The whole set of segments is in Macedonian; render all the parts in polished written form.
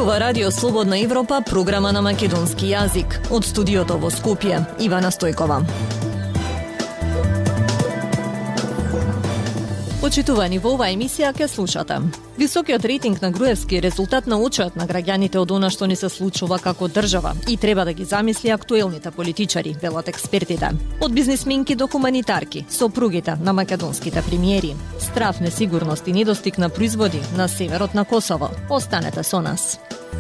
Зборува Радио Слободна Европа, програма на македонски јазик. Од студиото во Скопје, Ивана Стојкова. Почитувани, во оваа емисија ќе слушате. Високиот рейтинг на Груевски е резултат на очиот на граѓаните од она што ни се случува како држава и треба да ги замисли актуелните политичари, велат експертите. Од бизнисменки до хуманитарки, сопругите на македонските премиери. Страв, несигурност и недостиг на производи на северот на Косово. Останете со нас.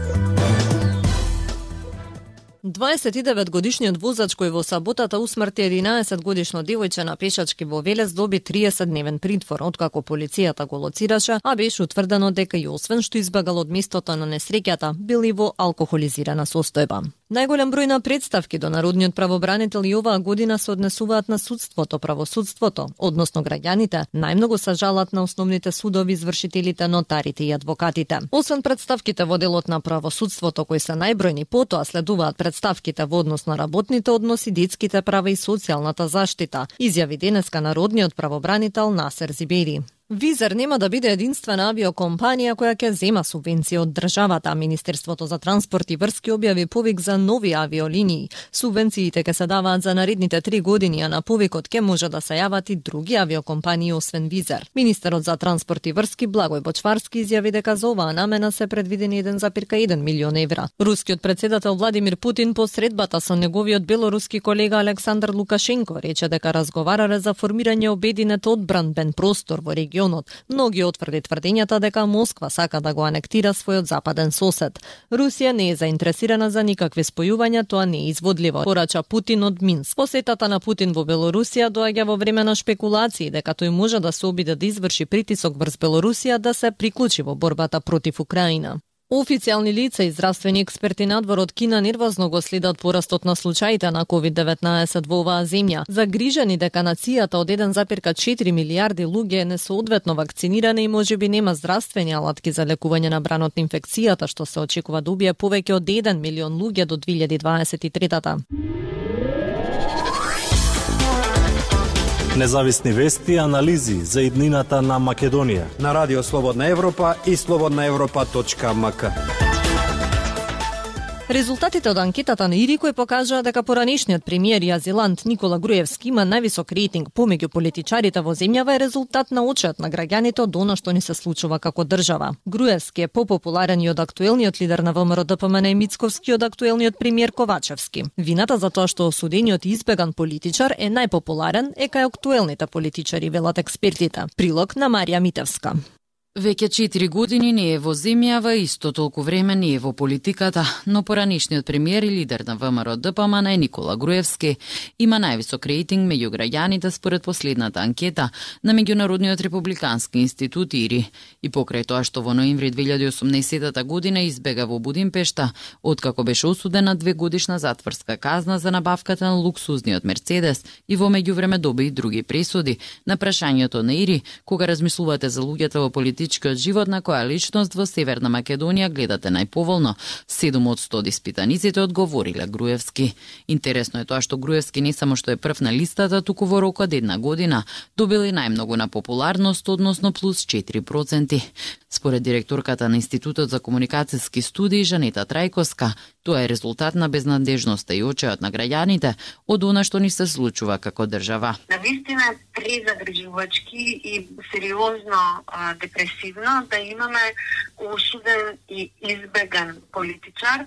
29-годишниот возач кој во саботата усмрти 11-годишно девојче на пешачки во Велес доби 30-дневен притвор, откако полицијата го лоцираше, а беше утврдено дека и освен што избегал од местото на несреќата, бил и во алкохолизирана состојба. Најголем број на представки до народниот правобранител и оваа година се однесуваат на судството, правосудството, односно граѓаните, најмногу се жалат на основните судови, извршителите, нотарите и адвокатите. Освен представките во делот на правосудството кои се најбројни, потоа следуваат представките во однос на работните односи, детските права и социјалната заштита, изјави денеска народниот правобранител Насер Зибери. Визер нема да биде единствена авиокомпанија која ќе зема субвенција од државата. Министерството за транспорт и врски објави повик за нови авиолинии. Субвенциите ќе се даваат за наредните 3 години, а на повикот ќе може да се јават и други авиокомпании освен Визер. Министерот за транспорт и врски Благој Бочварски изјави дека за оваа намена се предвидени 1,1 милион евра. Рускиот председател Владимир Путин по средбата со неговиот белоруски колега Александар Лукашенко рече дека разговарале за формирање обединет одбранбен простор во регионот. Многи отврди тврдењата дека Москва сака да го анектира својот западен сосед. Русија не е заинтересирана за никакви спојувања, тоа не е изводливо, порача Путин од Минск. Посетата на Путин во Белорусија доаѓа во време на шпекулации дека тој може да се обиде да изврши притисок врз Белорусија да се приклучи во борбата против Украина. Официјални лица и здравствени експерти надвор од Кина нервозно го следат порастот на случаите на COVID-19 во оваа земја. Загрижени дека нацијата од 1,4 милиарди луѓе е несоодветно вакцинирани и можеби нема здравствени алатки за лекување на бранот на инфекцијата, што се очекува да убие повеќе од 1 милион луѓе до 2023-та. Независни вести и анализи за иднината на Македонија на Радио Слободна Европа и slobodnaevropa.mk. Резултатите од анкетата на ИРИ кој покажаа дека поранешниот премиер и азилант Никола Груевски има највисок рейтинг помеѓу политичарите во земјава е резултат на очиот на граѓаните од она што ни се случува како држава. Груевски е попопуларен и од актуелниот лидер на ВМРО ДПМН Мицковски и од актуелниот премиер Ковачевски. Вината за тоа што осудениот и избеган политичар е најпопуларен е кај актуелните политичари, велат експертите. Прилог на Марија Митевска. Веќе 4 години не е во земјава, исто толку време не е во политиката, но поранешниот премиер и лидер на ВМРО ДПМН Никола Груевски има највисок рейтинг меѓу граѓаните според последната анкета на Меѓународниот републикански институт ИРИ. И покрај тоа што во ноември 2018 година избега во Будимпешта, откако беше осуден на 2-годишна затворска казна за набавката на луксузниот Мерцедес и во меѓувреме доби и други пресуди, на прашањето на ИРИ кога размислувате за луѓето во политиката живот на која личност во Северна Македонија гледате најповолно, 7 од 100 испитаниците одговориле Груевски. Интересно е тоа што Груевски не само што е прв на листата, туку во рок од 1 година добил и најмногу на популарност, односно плюс 4%. Според директорката на Институтот за комуникацијски студии Жанета Трајковска, тоа е резултат на безнадежноста и очиот на граѓаните од она што ни се случува како држава. Навистина е презагрижувачки и сериозно депресивно да имаме осуден и избеган политичар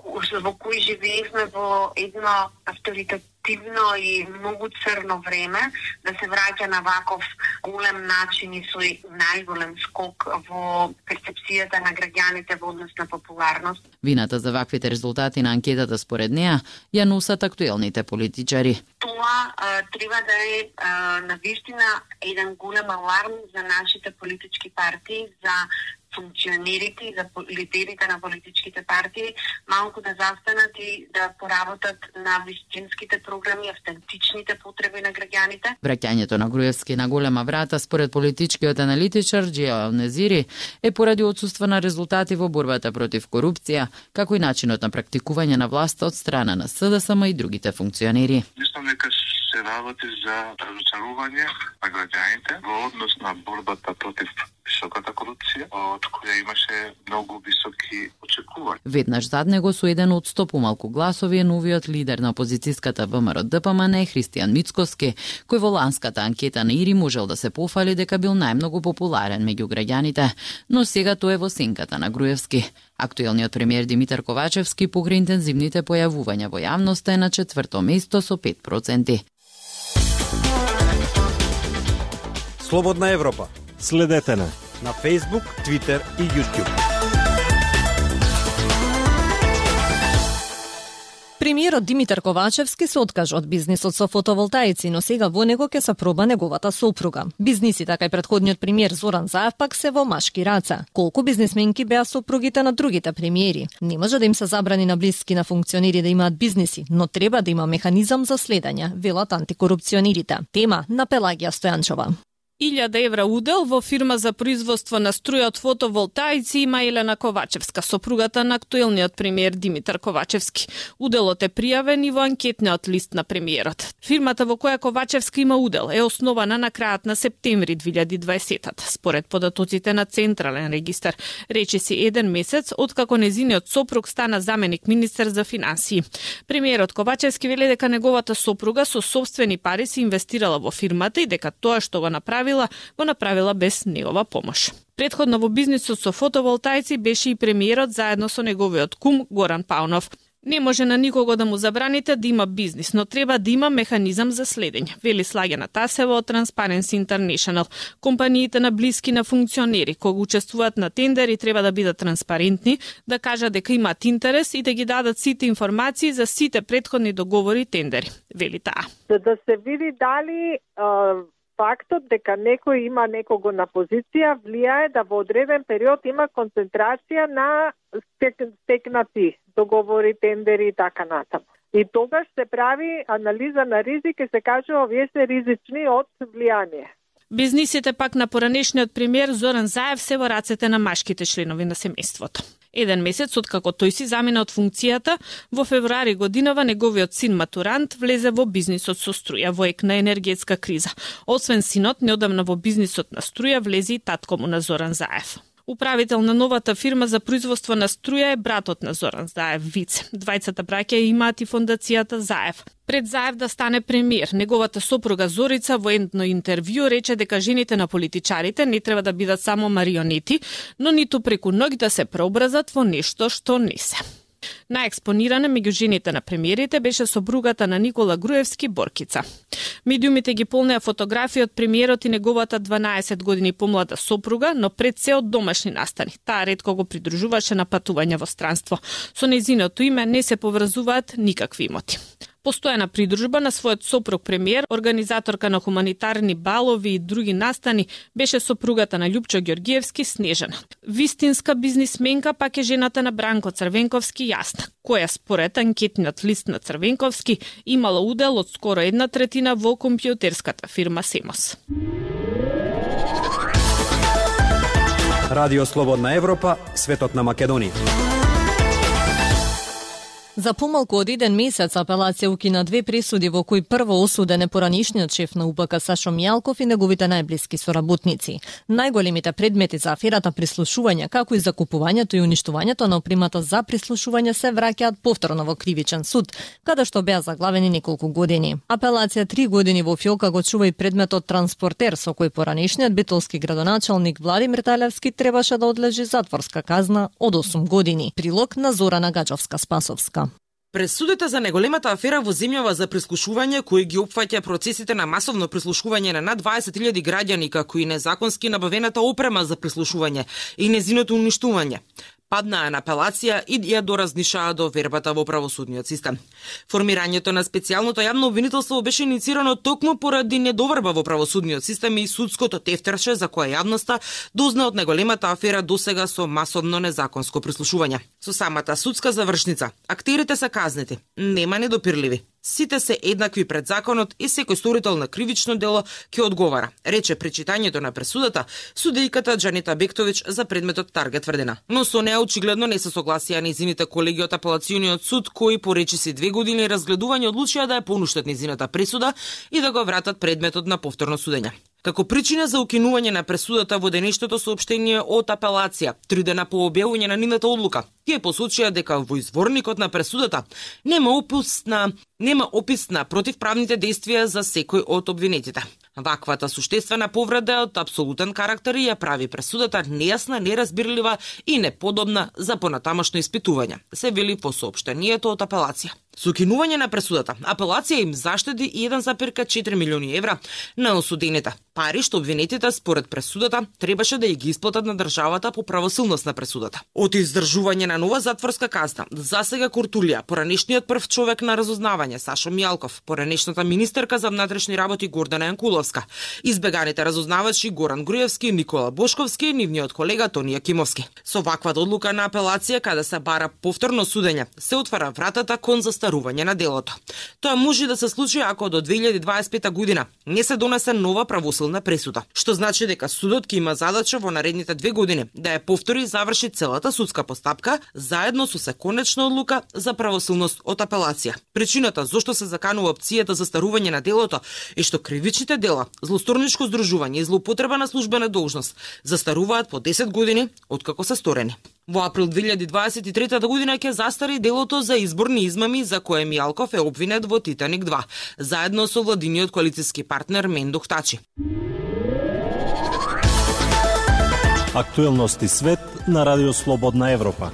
во кој живеевме во едно авторитативно и многу црно време, да се враќа на ваков голем начин и со најголем скок во перцепцијата на граѓаните во однос на популарност. Вината за ваквите резултати на анкетата според неа ја носат актуелните политичари. Тоа треба да е навистина еден голем аларм за нашите политички партии, за функционерите и за лидерите на политичките партии малку да застанат и да поработат на вистинските програми, автентичните потреби на граѓаните. Враќањето на Груевски на голема врата според политичкиот аналитичар Џиа Незири е поради отсуство на резултати во борбата против корупција, како и начинот на практикување на власта од страна на СДСМ и другите функционери. Мислам дека се работи за разочарување на граѓаните во однос на борбата против високата корупција, од која имаше многу високи очекувања. Веднаш зад него со еден од 100 помалку гласови е новиот лидер на опозицијската ВМРО ДПМН Христијан Мицкоски, кој во ланската анкета на ИРИ можел да се пофали дека бил најмногу популарен меѓу граѓаните, но сега тој е во сенката на Груевски. Актуелниот премиер Димитар Ковачевски покрај интензивните појавувања во јавноста е на 4-то место со 5%. Слободна Европа. Следете на Facebook, Twitter и YouTube. Премиерот Димитар Ковачевски се откажа од бизнисот со фотоволтаици, но сега во него ќе се проба неговата сопруга. Бизниси, така и претходниот премиер Зоран Заев пак се во машки раце. Колку бизнисменки беа сопругите на другите премиери? Не може да им се забрани на блиски на функционери да имаат бизниси, но треба да има механизам за следење, велат антикорупционерите. Тема на Пелагија Стојанчова. 1000 евра удел во фирма за производство на струја од фотоволтаици има Елена Ковачевска, сопругата на актуелниот премиер Димитар Ковачевски. Уделот е пријавен и во анкетниот лист на премиерот. Фирмата во која Ковачевска има удел е основана на крајот на септември 2020. Според податоците на Централен регистар, речиси еден месец откако незиниот сопруг стана заменик министер за финансии. Премиерот Ковачевски вели дека неговата сопруга со сопствени пари се инвестирала во фирмата и дека тоа што го направила без негова помош. Предходно во бизнисот со фотоволтаици беше и премиерот заедно со неговиот кум Горан Паунов. Не може на никого да му забраните да има бизнис, но треба да има механизам за следење, вели Слагена Тасева од Transparency International. Компаниите на блиски на функционери кога учествуваат на тендери треба да бидат транспарентни, да кажат дека имаат интерес и да ги дадат сите информации за сите претходни договори и тендери, вели таа. Да се види дали фактот дека некој има некого на позиција влијае да во одреден период има концентрација на стекнати договори, тендери и така натаму. И тогаш се прави анализа на ризик и се кажува овие се ризични од влијание. Бизнисите пак на поранешниот премиер Зоран Заев се во рацете на машките членови на семејството. Еден месец откако тој си замина од функцијата, во февруари годинава неговиот син матурант влезе во бизнисот со струја во ек на енергетска криза. Освен синот, неодамна во бизнисот на струја влезе и татко му на Зоран Заев. Управител на новата фирма за производство на струја е братот на Зоран Заев, Вице. Двајцата браќа имаат и фондацијата Заев. Пред Заев да стане премиер, неговата сопруга Зорица во едно интервју рече дека жените на политичарите не треба да бидат само марионети, но ниту преку ноќ да се преобразат во нешто што не се. Наекспонирана меѓу жените на премиерите беше сопругата на Никола Груевски, Боркица. Медиумите ги полнеа фотографии од премиерот и неговата 12 години помлада сопруга, но пред се од домашни настани. Таа ретко го придружуваше на патување во странство. Со нејзиното име не се поврзуваат никакви имоти. Постојана придружба на својот сопруг премиер, организаторка на хуманитарни балови и други настани, беше сопругата на Љупчо Ѓоргиевски, Снежана. Вистинска бизнисменка пак е жената на Бранко Црвенковски, Јасна, која според анкетниот лист на Црвенковски имала удел од скоро 1/3 во компјутерската фирма Семос. Радио Слободна Европа, светот на Македонија. За помалку од еден месец апелација укина 2 пресуди во кои прво осуден е поранишниот шеф на УПК Сашо Мијалков и неговите најблиски соработници. Најголемите предмети за аферата прислушување, како и закупувањето и уништувањето на опремата за прислушување се враќаат повторно во кривичен суд, каде што беа заглавени неколку години. Апелација 3 години во фиолка го чува и предметот транспортер со кој поранишниот битолски градоначалник Владимир Талевски требаше да одлежи затворска казна од 8 години. Прилог на Зорана Гаџовска-Спасовска. Пресудите за неголемата афера во земјава за прислушување, кој ги опфаќа процесите на масовно прислушување на над 20.000 граѓани, како и незаконски набавената опрема за прислушување и незиното уништување, паднаа на апелација и ја доразнишаа до вербата во правосудниот систем. Формирањето на специјалното јавно обвинителство беше иницирано токму поради недоврба во правосудниот систем и судското тефтерче за која јавноста дозна од неголемата афера досега со масовно незаконско прислушување. Со самата судска завршница, актерите се казнети, нема недопирливи. Сите се еднакви пред законот и секој сторител на кривично дело ќе одговара, рече при читањето на пресудата судејката Џанита Бектович за предметот Таргет тврдина. Но со неа очигледно не се согласија нејзините колеги од апелациониот суд, кои по речиси 2 години разгледување одлучија да ја понуштат нејзината пресуда и да го вратат предметот на повторно судење. Како причина за укинување на пресудата во денешното соопштение од апелација, 3 дена по објавување на нивната одлука, тие посочија дека во изворникот на пресудата нема опис на противправните действија за секој од обвинетите. Ваквата суштествена повреда е од апсолутен карактер и ја прави пресудата нејасна, неразбирлива и неподобна за понатамошно испитување, се вели во соопштението од апелација. Со укинување на пресудата, апелација им заштеди 1,4 милиони евра на осудените, пари што обвинетите според пресудата требаше да ја ги исплатат на државата по правосилност на пресудата. Од издржување на нова затворска казна, засега Куртулија, поранешниот прв човек на разузнавање Сашо Мијалков, поранешната министерка за внатрешни работи Гордана Јанкуловска, избеганите разузнавачи Горан Груевски, Никола Бошковски и нивниот колега Тони Јакимовски. Со ваквата одлука на апелација, каде се бара повторно судење, се отвара вратата кон застарување на делото. Тоа може да се случи ако до 2025 година не се донесе нова правосилна пресуда, што значи дека судот ќе има задача во наредните 2 години да ја повтори и заврши целата судска постапка заедно со законечна одлука за правосилност од апелација. Причината зошто се заканува опцијата за застарување на делото е што кривичните дела, злосторничко здружување и злоупотреба на службена должност застаруваат по 10 години откако се сторени. Во април 2023 година ќе застари делото за изборни измами за кое Мијалков е обвинет во Титаник 2, заедно со владиниот коалициски партнер Мендух Тачи. Актуелности свет на Радио Слободна Европа.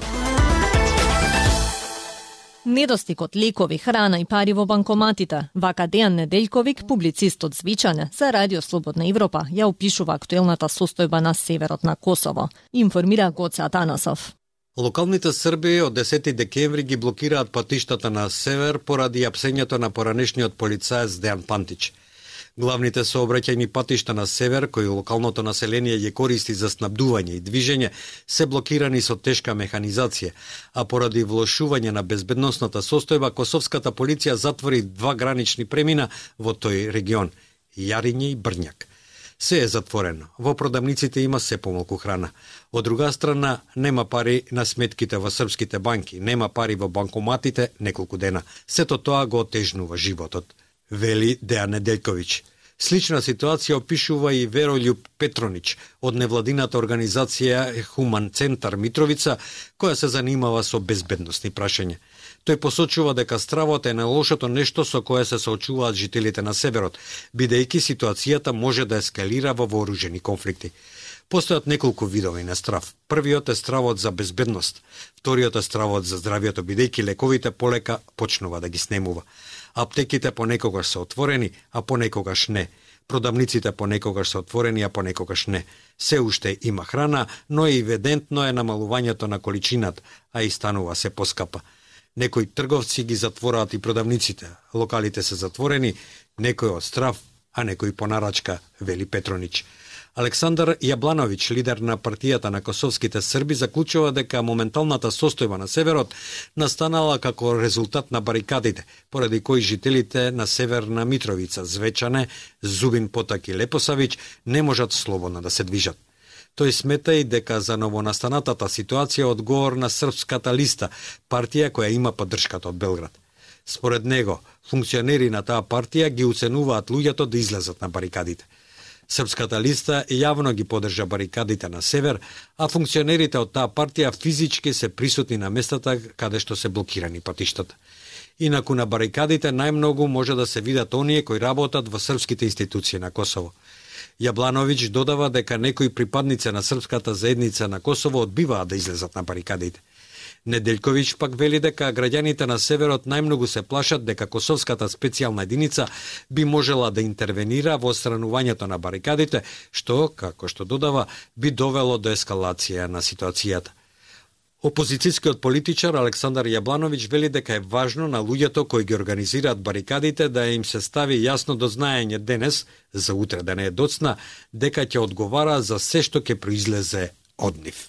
Недостигот лекови, храна и пари во банкоматите. Вака Дејан Неделјковик, публицист од Звичане, за Радио Слободна Европа, ја опишува актуелната состојба на северот на Косово. Информира Гоце Атанасов. Локалните срби од 10 декември ги блокираат патиштата на север поради апсењето на поранешниот полицаец Дејан Пантич. Главните сообраќајни патишта на север, кои локалното население ја користи за снабдување и движење, се блокирани со тешка механизација, а поради влошување на безбедносната состојба, косовската полиција затвори 2 гранични премина во тој регион – Јариње и Брњак. Се е затворено. Во продавниците има се помалку храна. Од друга страна, нема пари на сметките во српските банки, нема пари во банкоматите неколку дена. Сето тоа го отежнува животот, вели Дејан Неделјковиќ. Слична ситуација опишува и Веролјуб Петронич од невладината организација Хуман Центар Митровица, која се занимава со безбедносни прашања. Тој посочува дека стравот е најлошото нешто со кое се соочуваат жителите на северот, бидејќи ситуацијата може да ескалира во вооружени конфликти. Постојат неколку видови на страв. Првиот е стравот за безбедност, вториот е стравот за здравјето, бидејќи лековите полека почнува да ги снемува. Аптеките понекогаш се отворени, а понекогаш не. Продавниците понекогаш се отворени, а понекогаш не. Се уште има храна, но и евидентно е намалувањето на количината, а и станува се поскапа. Некои трговци ги затвораат и продавниците. Локалите се затворени, некој од страв, а некој по нарачка, вели Петронич. Александар Јаблановиќ, лидер на партијата на косовските срби, заклучува дека моменталната состојба на северот настанала како резултат на барикадите, поради кои жителите на Северна Митровица, Звечане, Зубин Потак и Лепосавиќ не можат слободно да се движат. Тој смета и дека за новонастанатата ситуација одговор на Српската листа, партија која има поддршката од Белград. Според него, функционери на таа партија ги уценуваат луѓето да излезат на барикадите. Српската листа јавно ги поддржа барикадите на север, а функционерите од таа партија физички се присутни на местата каде што се блокирани патиштата. Инаку на барикадите најмногу може да се видат оние кои работат во српските институции на Косово. Јаблановиќ додава дека некои припадници на српската заедница на Косово одбиваат да излезат на барикадите. Неделјковиќ пак вели дека граѓаните на северот најмногу се плашат дека косовската специјална единица би можела да интервенира во отстранувањето на барикадите, што, како што додава, би довело до ескалација на ситуацијата. Опозицијскиот политичар Александар Јаблановиќ вели дека е важно на луѓето кои ги организираат барикадите да им се стави јасно до знаење денес, за утре да не е доцна, дека ќе одговара за се што ќе произлезе од нив.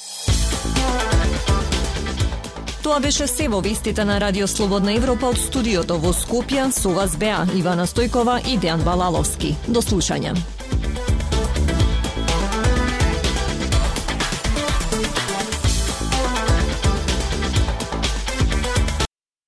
Тоа беше се во вестите на Радио Слободна Европа од студиото во Скопје. Со вас беа Ивана Стојкова и Дејан Балаловски. До слушање.